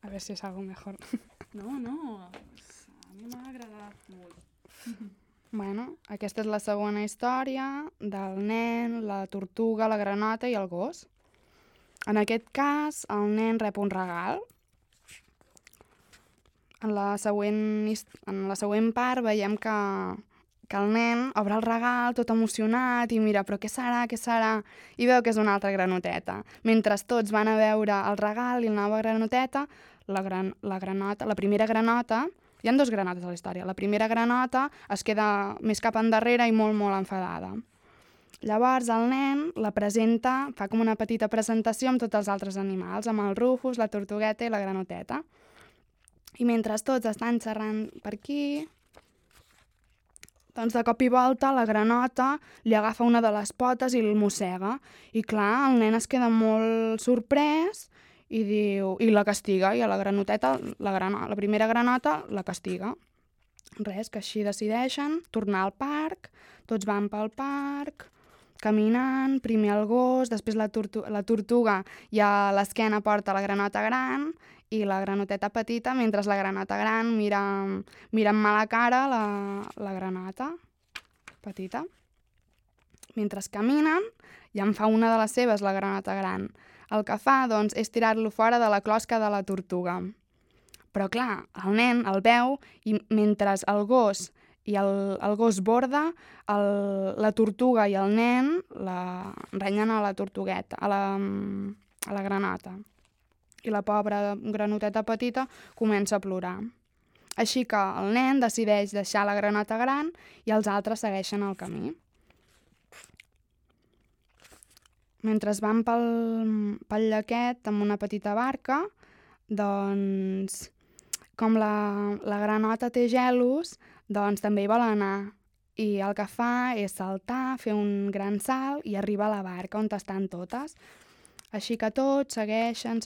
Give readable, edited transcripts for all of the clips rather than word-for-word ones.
A ver si es algo mejor. No, a mi m'ha agradat molt. Bueno, aquesta és la segona història del nen, la tortuga, la granota i el gos. En aquest cas, el nen rep un regal. En la següent part veiem que el nen obre el regal tot emocionat i mira, però què serà, què serà? I veu que és una altra granoteta. Mentre tots van a veure el regal i la nova granoteta, la primera granota, hi ha 2 granotes a la història, la primera granota es queda més cap endarrere i molt, molt enfadada. Llavors el nen la presenta, fa com una petita presentació amb tots els altres animals, amb el Rufus, la tortugueta i la granoteta. I mentre tots estan xerrant per aquí, doncs de cop i volta la granota li agafa una de les potes i el mossega. I clar, el nen es queda molt sorprès i diu, i la castiga, i a la granoteta, la primera granota la castiga. Res, que així decideixen tornar al parc, tots van pel parc, caminant, primer el gos, després la tortuga i a l'esquena porta la granota gran i la granoteta petita, mentre la granota gran mira amb mala cara la granota petita. Mentre caminen, ja en fa una de les seves, la granota gran. El que fa, doncs, és tirar-lo fora de la closca de la tortuga. Però, clar, el nen el veu i mentre el gos borda, la tortuga i el nen renyen a la tortugueta, a la granota. I la pobra granoteta petita comença a plorar. Així que el nen decideix deixar la granota gran i els altres segueixen el camí. Mentre van pel llaquet amb una petita barca, doncs, com la granota té gelos, doncs també hi vol anar. I el que fa és saltar, fer un gran salt i arribar a la barca on estan totes. Així que tots segueixen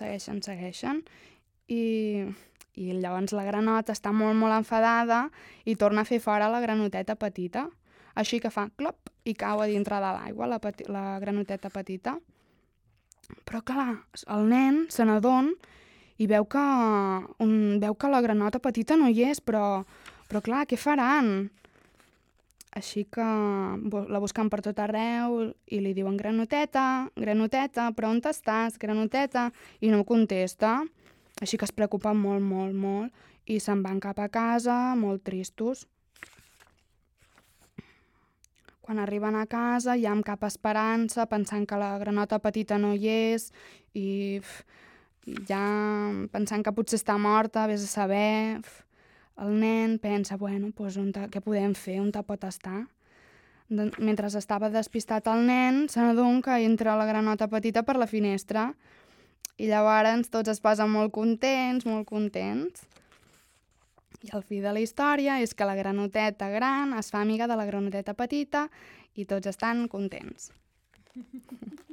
i llavors la granota està molt, molt enfadada i torna a fer fora la granoteta petita. Així que fa clop i cau a dintre de l'aigua la granoteta petita. Però clar, el nen se n'adona i veu que la granota petita no hi és, però clar, què faran? Així que la busquen per tot arreu i li diuen granoteta, granoteta, però on estàs, granoteta? I no contesta. Així que es preocupen molt, molt, molt i se'n van cap a casa molt tristos. Quan arriben a casa ja amb cap esperança, pensant que la granota petita no hi és i ja pensant que potser està morta, vés a saber. El nen pensa, bueno, doncs què podem fer, on pot estar? Mentre estava despistat el nen, se n'adona que entra la granota petita per la finestra i llavors tots es posen molt contents, molt contents. I el fi de la història és que la granoteta gran es fa amiga de la granoteta petita i tots estan contents.